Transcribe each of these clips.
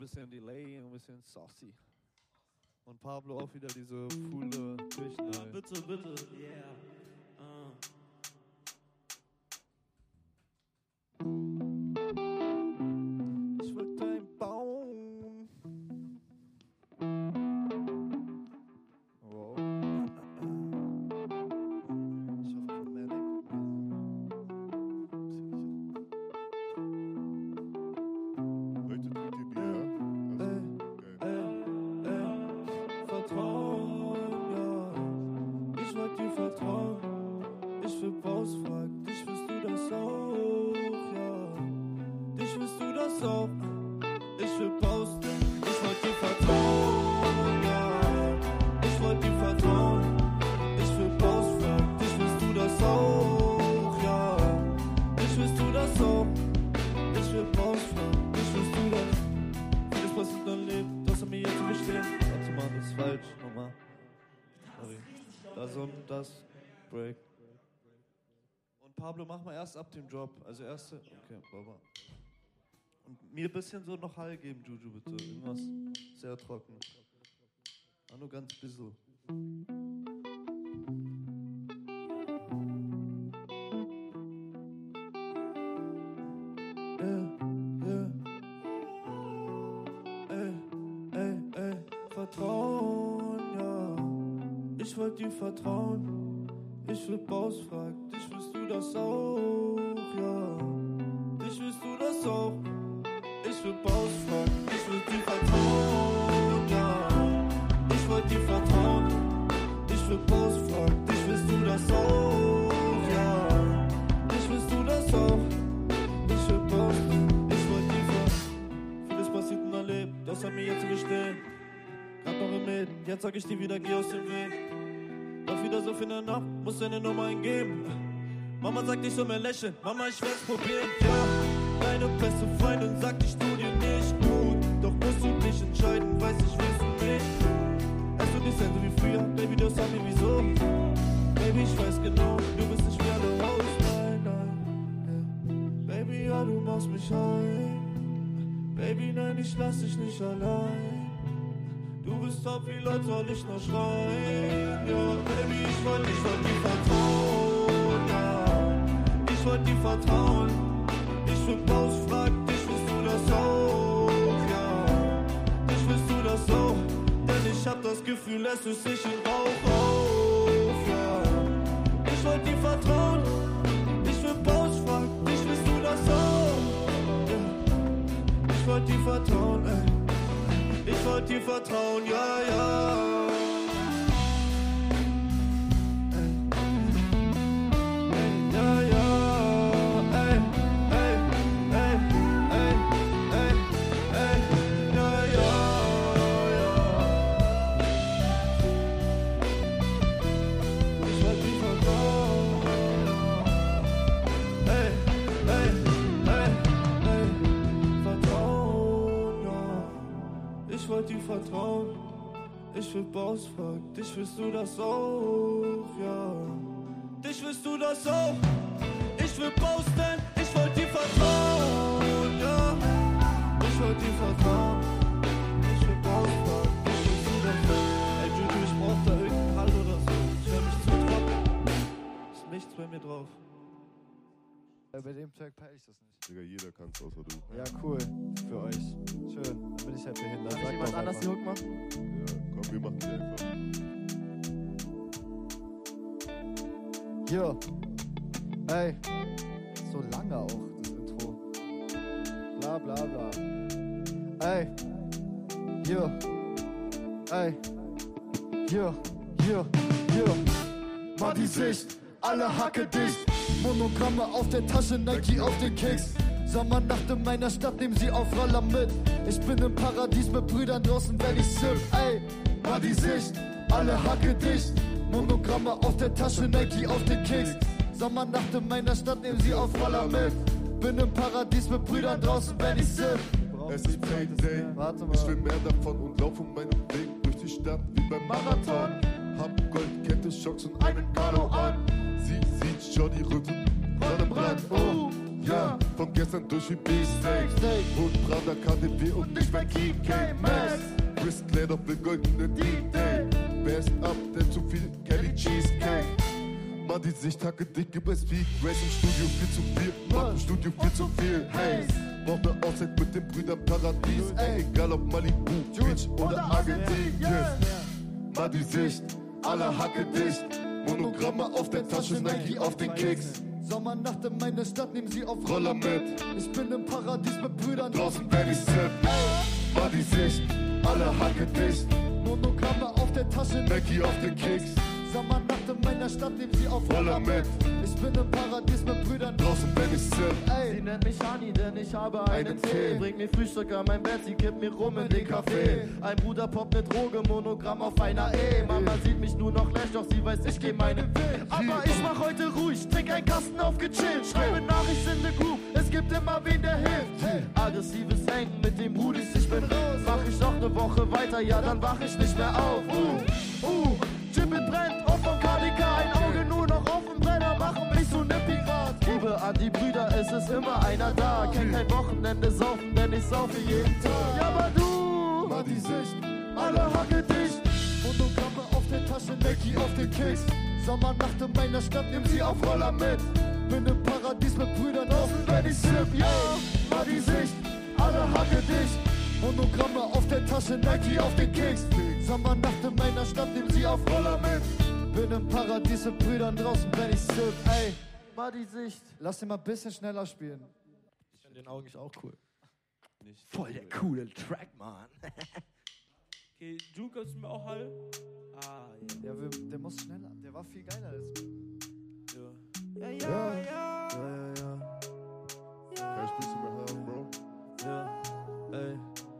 Bisschen Delay, ein bisschen saucy. Und Pablo auch wieder diese coole Kirchen. Ja, bitte, bitte, yeah. Ich wollte ein Baum. Wow. Ich hoffe, Medic. Heute trinkt ihr Bier, ja? Vertrauen, ja. Ich wollte dir vertrauen. Ich will Baus, frag dich, willst du das auch, ja. Dich willst du das auch. Ich will Baus, ich wollte dir vertrauen, ja. Ich wollte dir vertrauen. Ich will Baus, frag dich, willst du das auch, ja. Dich willst du das auch. Ich will Baus, frag dich, willst du das. Vieles passiert in deinem Leben, das an mir jetzt bestehen. Warte mal, das ist falsch. Nochmal. Sorry. Das Break. Und Pablo, mach mal erst ab dem Drop. Also erste. Okay, Baba. Und mir ein bisschen so noch Hall geben, Juju, bitte. Irgendwas sehr trocken. Ah, nur ganz bisschen. Vertrauen, ja. Ich wollte dir vertrauen. Ich will Baus, frag dich, willst du das auch, ja. Dich willst du das auch. Ich will Baus, frag ich will dir vertrauen, ja. Ich wollte dir vertrauen. Ich will Baus, frag dich, willst du das auch, ja. Dich willst du das auch. Ich will Baus, ich wollte dir vertrauen. Vieles passiert in deinem Leben, das hat mir jetzt zu gestehen. Grad noch im Mäden, jetzt sag ich dir wieder, geh aus dem Weg. Doch wieder so viel in der Nacht, muss deine Nummer eingeben. Mama sagt, ich soll mehr lächeln, Mama, ich werd's probieren, ja. Deine beste Freundin sagt, ich tu dir nicht gut. Doch musst du dich entscheiden, weiß ich, willst du nicht. Es wird nicht sein so wie früher, Baby, du sag mir wieso. Baby, ich weiß genau, du bist nicht mehr der Haus, nein, nein, yeah. Baby, ja, du machst mich ein. Baby, nein, ich lass dich nicht allein. Du bist top, wie Leute soll ich noch schreien, ja. Baby, ich wollte dir vertrauen, ja. Ich wollte dir vertrauen. Ich will Baus, frag dich, willst du das auch, ja. Dich willst du das auch. Denn ich hab das Gefühl, es löst sich in Rauch auf, ja. Ich wollte dir vertrauen. Ich will Baus, frag dich, willst du das auch, ja. Ich wollte dir vertrauen, ey. Ich wollte dir vertrauen, ja, ja. Ja, ja, ey, ey, ey, ey, ey, ey, ja, ja, ja. Ich wollte dir vertrauen, ey, ey, ey, ey, vertrauen, ja. Ich wollte dir vertrauen, ich will Baus, frag dich, willst du das auch, ja. Dich willst du das auch, ich will Baus, denn ich wollte dir vertrauen, ja. Ich wollte dir vertrauen, ich will Baus, frag dich, willst du das auch. Ey, Juju, ich brauch da irgendeinen Hall oder so, ich hör mich zu trocken, ist nichts bei mir drauf. Bei dem Track peil ich das nicht. Digga, jeder kann's außer du. Ja, cool. Für euch. Schön. Dann bin ich halt behindert. Kann jemand anders die Hook machen? Ja, komm, wir machen die einfach. Hier. Ey. So lange auch, das Intro. Bla bla bla. Ey. Hier. Ey. Hier. Hier. Hier. Mal die Sicht. Alle Hacke dicht. Monogramme auf der Tasche, Nike auf den Kicks. Sommernacht in meiner Stadt, nehmen sie auf Roller mit. Ich bin im Paradies mit Brüdern, draußen werd ich sick. Ey, mal die Sicht, alle Hacke dicht. Monogramme auf der Tasche, Nike auf den Kicks. Sommernacht in meiner Stadt, nehmen sie auf Roller mit. Bin im Paradies mit Brüdern, draußen werd ich sick. Es ist Payday, ich will mehr davon und lauf um meinen Weg durch die Stadt wie beim Marathon. Hab Goldkette, Schocks und einen Kalo an. Sie sieht schon die Rücken, Sonne brennt, oh, ja. von gestern durch wie Beefsteak. Und Prada, KDW und nicht bei KK Max. Wristlet auf den goldenen D-Day. Best up, denn zu viel Kelly Cheesecake. Mann, die Sicht hacke dick über Speed. Race im Studio viel zu viel, Mann, im Studio viel zu viel. Hey, brauch ne Auszeit mit den Brüdern Paradies. Ey, egal ob Malibu, Beach oder Argentinien. Mann, die Sicht, alle hacke dicht. Monogramme auf der Tasche, Nike auf den Kicks. Sommernacht in meiner Stadt, nehmen sie auf Roller mit. Ich bin im Paradies mit Brüdern. Draußen wenn ich sip. Mann, die Sicht, alle hacke dicht. Monogramme auf der Tasche, Nike auf den Kicks. Sommernacht in meiner Stadt, nehmen sie auf Roller mit. Ich bin im Paradies mit Brüdern. Draußen wenn ich sip. Sie nennt mich Hani, denn ich habe einen Tee. Bring mir Frühstück an mein Bett, sie kippt mir rum in den Café. Ein Bruder poppt ne Droge, Monogramm auf einer E. Mama sieht mich nur noch lächeln, doch sie weiß, ich geh meinen Weg. Aber ich mach heute ruhig, trink einen Kasten auf gechillt. Schreibe Nachrichten in the Group, es gibt immer wen, der hilft. Aggressives Hängen mit dem Brudis, ich bin raus. Mach ich noch ne Woche weiter, ja dann wach ich nicht mehr auf. Chippen brennt, auf vom KDK, ein Auge nur noch auf dem Brenner, machen mich so ne Pirat. Liebe an die Brüder, es ist immer einer da. Kenn kein Wochenende saufen, denn ich saufe jeden Tag. Ja, aber du, Mann, die Sicht, alle hacke dicht. Monogramme auf der Tasche, Nike auf den Kicks. Sommernacht in meiner Stadt, nimm sie auf Roller mit. Bin im Paradies mit Brüdern, draußen wenn ich sip. Ja, mal die Sicht, alle hacke dicht. Monogramme auf der Tasche, Nike auf den Kicks. Sommernacht in meiner Stadt, nimm sie auf Roller mit. Bin im Paradies mit Brüdern, draußen wenn ich sip. Ey, mal die Sicht. Lass den mal ein bisschen schneller spielen. Ich finde den eigentlich auch cool. Nicht Voll der coole Track, Mann. Okay, Ju, kannst du mir auch Hall? Ja, der muss schneller. Der war viel geiler als Ja. Ja. Hey, spielst du mir Hall, Bro? Ja, ey.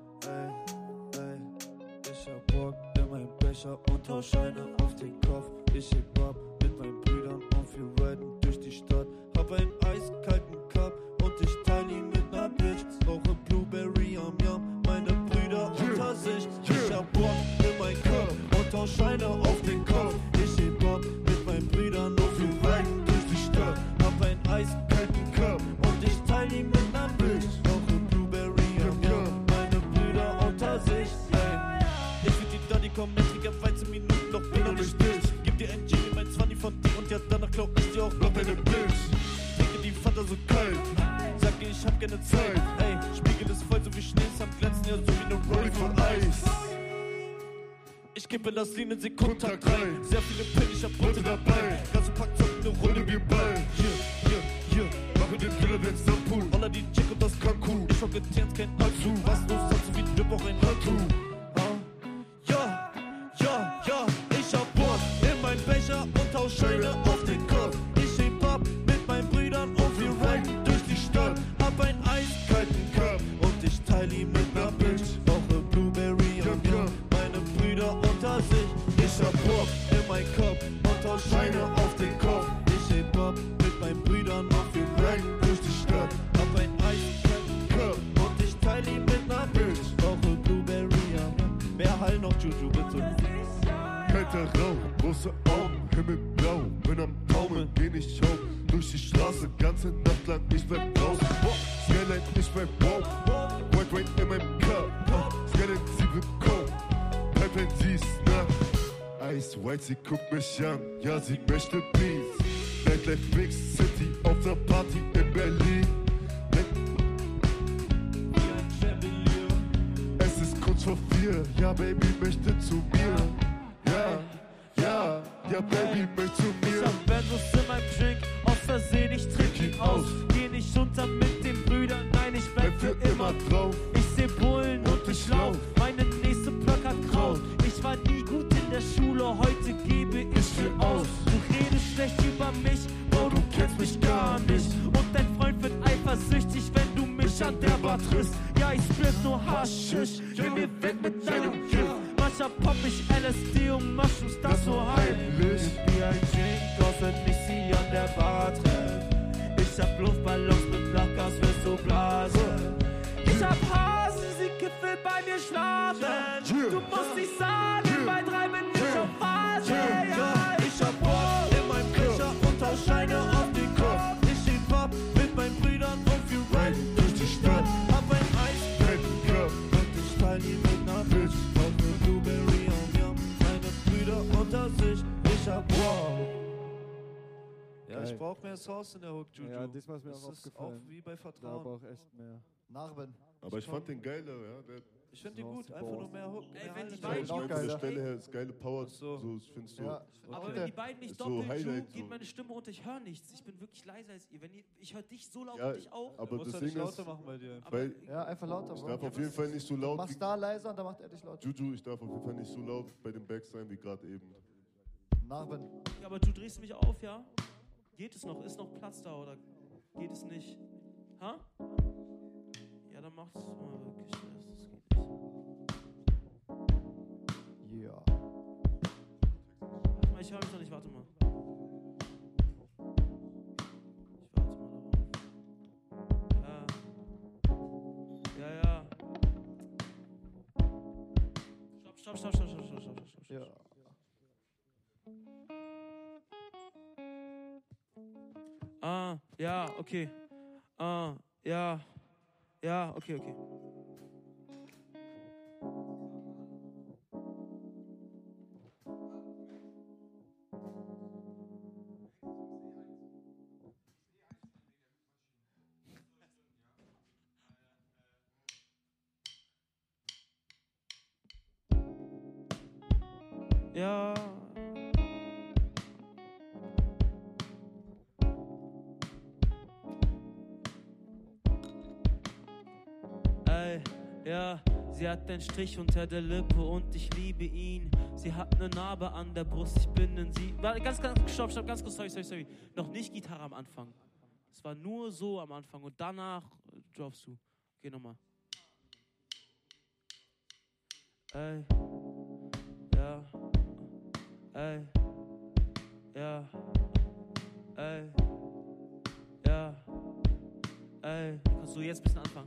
Ich hab Bock in meinem Becher und tausch Scheine auf den Kopf. Ich heb ab mit meinen Brüdern und wir riden durch die Stadt. Hab einen eiskalten Cup und ich teile ihn mit ner Bitch. Rauche Blueberry am Yum, meine Brüder unter sich. Ich hab Bock in mein Cup und tausch Scheine auf den Kopf. Ich heb ab mit meinen Brüdern und wir riden durch die Stadt. Hab einen eiskalten Cup und ich teile ihn mit ner Bitch. Rauche Blueberry am Yum, meine Brüder unter sich. Ich find die Daddy kommen, ich krieg ab 13 Minuten, doch bin noch nicht durch. Gib dir ein Genie, mein 20 von dir und ja, danach glaub ich dir auch noch deine Bitch. Trinke die Fanta so kalt, sag dir, ich hab keine Zeit. Ey, Spiegel ist voll so wie Schnee, es am Glänzen, ja so wie ne Rolling von Eis. Ich kippe das Lean in Sekundentakt rein, sehr viele Pillen, ich hab Brote dabei. Ganze Pack zocken, ne Runde wie Ball. Hier, mache den Killer, den Sampool. Holla die Chick und das Cancun. Ich hocke Tierns, kein Allzu. Was los, hast du wie Drip auch ein Handtuch. Ja, ich hab Bock in mein Becher und tausch Scheine auf den Kopf. Ich heb ab mit meinen Brüdern und wir riden durch die Stadt. Hab einen eiskalten Cup und ich teile ihn mit ner Bitch. Rauche Blueberry am Yum, meine Brüder unter sich. Ich hab Bock in mein Kopf und tausch Scheine auf den Kopf. Ich heb ab mit meinen Brüdern und wir riden durch die Stadt. Hab einen eiskalten Cup und ich teile ihn mit ner Bitch. Rauche Blueberry am Yum. Mehr Hall noch, Juju, bitte. Kalter Rauch, große Augen, himmelblau, bin am Taumeln, geh nicht hoch, durch die Straße, ganze Nacht lang, ich bleib draußen, Skyline, ich bleib wow, White Rain in meinem Cup, Skyline, sie will Coke, Pipeline, sie ist nah, Ice White, sie guckt mich an, ja, sie möchte Beats, Nightlife Mix City, auf der Party in Berlin, es ist kurz vor 4, ja, Baby möchte zu mir. Ja, Baby, möchtest zu mir? Ich hab Benzos in meinem Drink, aus Versehen, ich trink ihn aus. Geh nicht runter mit den Brüdern, nein, ich bleib für immer drauf. Ich seh Bullen und ich lauf, meine nächste Block hat Kraut. Ich war nie gut in der Schule, heute gebe ich viel aus. Du redest schlecht über mich, oh, du kennst mich gar nicht. Und dein Freund wird eifersüchtig, wenn du mich an der Bar triffst. Ja, ich split nur Haschisch, geh mir weg mit deinem Gift. Manchmal popp ich LSD und Mushrooms, das so heimlich. Wie ein Drink, aus wenn ich sie an der Bar treff. Ich hab Luftballons mit Lachgas, wirst du blasen. Ich hab Hasen, sie Kiffel bei mir schlafen. Du musst nicht sagen, bei 3 bin ich auf Phase. Ich hab Bock in meinem Becher und tausch Scheine auf den Kopf. Ich heb ab mit meinen Brüdern und wir Fisch. Kauf mir Blueberry und Yum, meine Brüder unter sich, ich hab wow. Ja, ich Geil. brauch mehr Sauce in der Hook, Juju. Ja, diesmal ist mir das auch ist aufgefallen. auch wie bei Da aber Vertrauen. auch echt mehr. Narben. Aber ich fand den geiler, ja. Ich finde den So gut, aus einfach dem nur mehr Hook. Ey, mehr wenn die Highlights. beiden auch Von der geiler. Stelle her ist geile Power. So. So, ich finde so. Ja. Aber Okay. wenn die beiden nicht So doppeln, Highlight, geht so. meine Stimme unter, ich höre nichts. Ich bin wirklich leiser als ihr. Ich höre dich so laut Ja, und dich auch. aber Du musst das halt nicht Ding ist, lauter machen bei dir. Aber weil Ja, einfach lauter. ich Bro. darf auf jeden Fall nicht so laut Mach's wie da leiser und dann macht er dich lauter. Juju, ich darf auf jeden Fall nicht so laut bei den Backs sein wie gerade eben. Narben. Ja, aber du drehst mich auf, ja? Geht es noch? Ist noch Platz da oder geht es nicht? Ha? Ja, dann mach's mal wirklich. Das geht nicht. Yeah. Warte mal, ich höre mich noch nicht, warte mal. Ich warte mal darauf. Ja. Stopp. Ja. Ja, okay. Ja, okay. Ja. Ey, ja, sie hat einen Strich unter der Lippe und ich liebe ihn. Sie hat eine Narbe an der Brust, ich bin in sie. Warte, stopp, ganz kurz, sorry. Noch nicht Gitarre am Anfang. Es war nur so am Anfang und danach droppst du. Geh nochmal. Ey, ja, ey, ja, ey, ja, ey. Kannst du jetzt ein bisschen anfangen?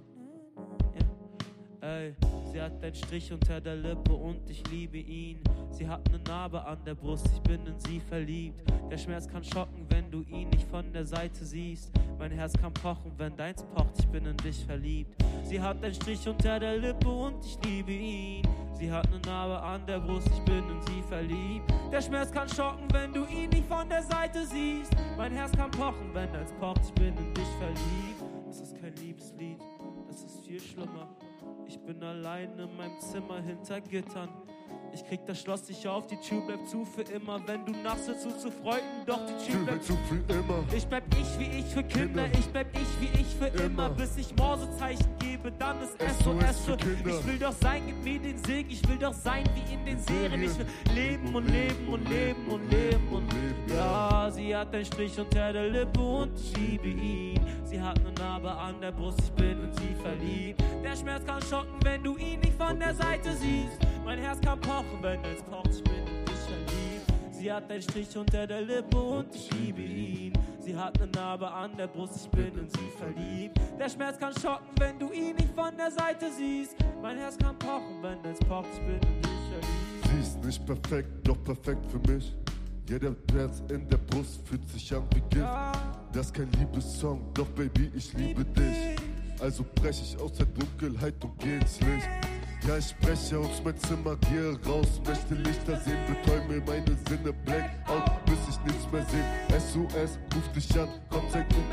Ja. Ey, sie hat einen Strich unter der Lippe und ich liebe ihn. Sie hat eine Narbe an der Brust, ich bin in sie verliebt. Der Schmerz kann schocken, wenn du ihn nicht von der Seite siehst. Mein Herz kann pochen, wenn deins pocht, ich bin in dich verliebt. Sie hat einen Strich unter der Lippe und ich liebe ihn. Sie hat eine Narbe an der Brust, ich bin in sie verliebt. Der Schmerz kann schocken, wenn du ihn nicht von der Seite siehst. Mein Herz kann pochen, wenn deins pocht, ich bin in dich verliebt. Das ist kein Liebeslied, das ist viel schlimmer. Ich bin allein in meinem Zimmer hinter Gittern. Ich krieg das Schloss nicht auf, die Tür bleibt zu für immer. Wenn du nachts willst, zu Freunden, doch die Tür bleibt zu für immer. Ich bleib ich wie ich für Kinder, ich bleib ich wie ich für immer. Bis ich Morsezeichen gebe, dann ist SOS für Kinder. Ich will doch sein, gib mir den Segen. Ich will doch sein wie in den Serien. Ich will leben und leben und leben und leben und ja, sie hat einen Strich unter der Lippe und ich liebe ihn. Sie hat eine Narbe an der Brust, ich bin in sie verliebt. Der Schmerz kann schocken, wenn du ihn nicht von der Seite siehst. Mein Herz kann pochen, wenn es pocht, ich bin in dich verliebt. Sie hat einen Strich unter der Lippe und ich liebe ihn. Sie hat eine Narbe an der Brust, ich bin in sie verliebt. Der Schmerz kann schocken, wenn du ihn nicht von der Seite siehst. Mein Herz kann pochen, wenn es pocht, ich bin in dich verliebt. Sie ist nicht perfekt, doch perfekt für mich. Jeder Herz in der Brust fühlt sich an wie Gift. Das ist kein Liebessong, doch Baby, ich liebe dich. Also brech ich aus der Dunkelheit und geh ins Licht. Ja, ich spreche aus meinem Zimmer, gehe raus, möchte Lichter sehen, betäube meine Sinne, black out, bis ich nichts mehr sehe. SOS, ruf dich an, komm, zeig mir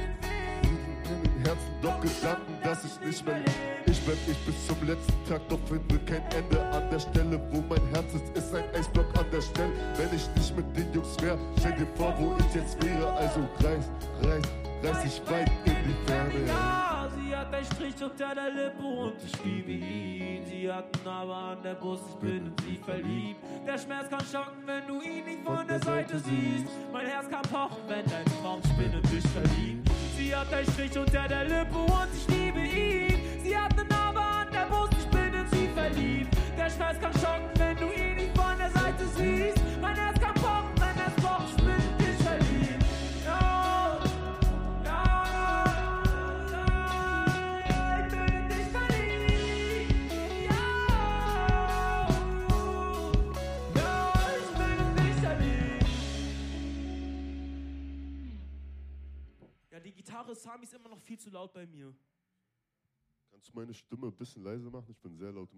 in den Herzen, doch Gedanken, dass ich nicht mehr lebe. Ich bleib ich bis zum letzten Tag, doch finde kein Ende an der Stelle, wo mein Herz ist ein Eisblock an der Stelle. Wenn ich nicht mit den Jungs wär, stell dir vor, wo ich jetzt wäre, also reiß ich weit in die Ferne. Ja, sie hat einen Strich unter der Lippe und ich liebe ihn. Sie hat eine Narbe an der Brust, ich bin in sie verliebt. Der Schmerz kann schocken, wenn du ihn nicht von der Seite siehst. Mein Herz kann pochen, wenn dein Traum, ich bin in dich verliebt. Sie hat einen Strich unter der Lippe und ich liebe ihn. Sie hat eine Narbe an der Brust, ich bin in sie verliebt. Der Schmerz kann schocken, wenn du ihn nicht von der Seite siehst. Mein Herz kann pochen, wenn es pocht, ich bin in dich verliebt. Ja, ich bin in dich verliebt. Ja, ich bin in dich verliebt. Ja, die Gitarre Sami ist immer noch viel zu laut bei mir. Kannst du meine Stimme ein bisschen leiser machen? Ich bin sehr laut.